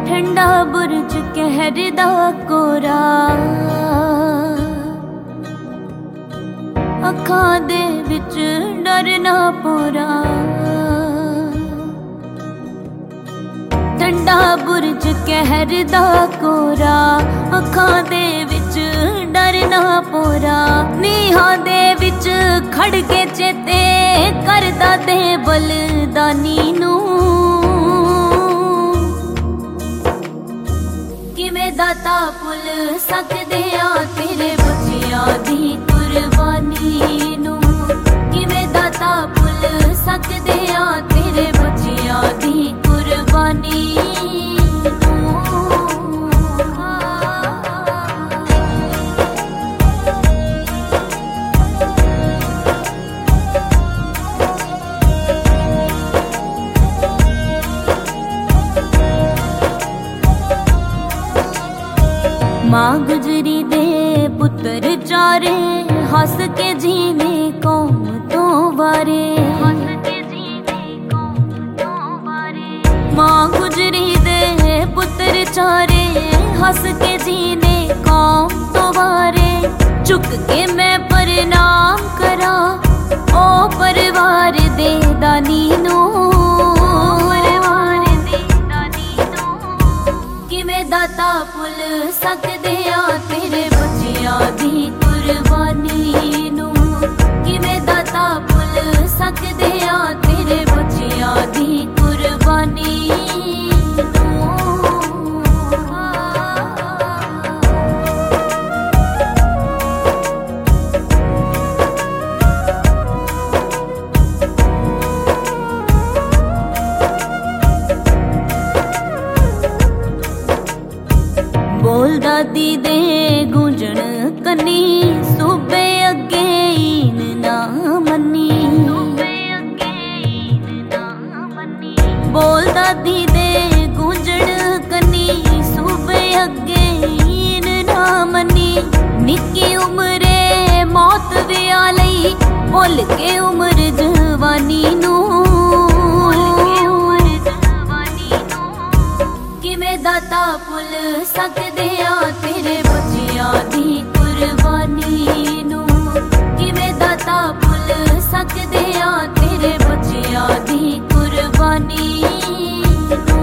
ठंडा बुरज कहर दा कोरा, अखां दे विच डर ना पोरा। ठंडा बुरज कहर दा कोरा, अखां दे विच डर ना पोरा। नीहां दे विच खड़ के चेते करदा दे बलिदानी नू, किवें दाता भुल सकदे आ तेरे बच्चियां दी कुर्बानी नू। किवें दाता भुल सकदे आ तेरे बच्चियां दी कुर्बानी नू। मां गुजरी दे पुत्र चारे, हस के जीने कौम तो वारे। मां गुजरी दे पुत्र चारे, हस के जीने कौम तो वारे। चुक के मैं प्रणाम करा ओ परिवार दे दानी नू, किवें दाता भुल सकदे आ तेरे बच्चियां दी कुर्बानी नू। किवें दाता भुल सकदे आ तेरे बच्चियां दी कुर्बानी नू। बोल दादी दे गूंजण कन्नी, सूबे अगे ईन ना मन्नी। बोल दादी दे गूंजण कन्नी, सूबे अगे ईन ना मन्नी। निक्की उमरे मौत विया लई, भुल के उम्र जवानी नू। किवें दाता भुल सकदे आ तेरे बच्चियां दी कुर्बानी नू। किवें दाता भुल सकदे आ तेरे बच्चियां दी कुर्बानी नू।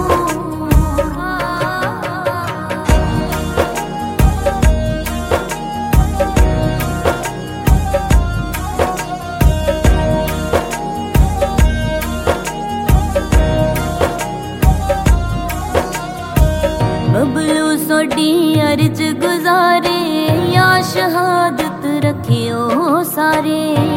बबलू सोडी अर्ज गुजारे, या शहादत रखियो सारे।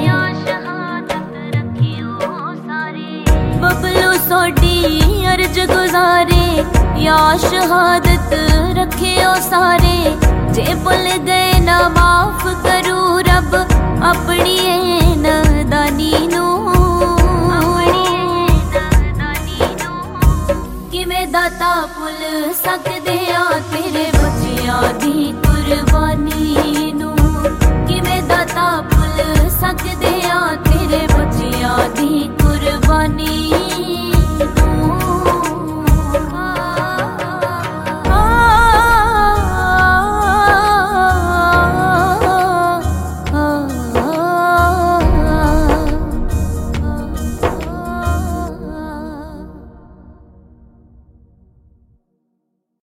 बबलू सोडी अर्ज गुजारे, या शहादत रखियो सारे। जे भुल गए ना माफ करू रब अपनी नादानी नू। किवें दाता भुल सकदे आ तेरे बच्चियां दी कुर्बानी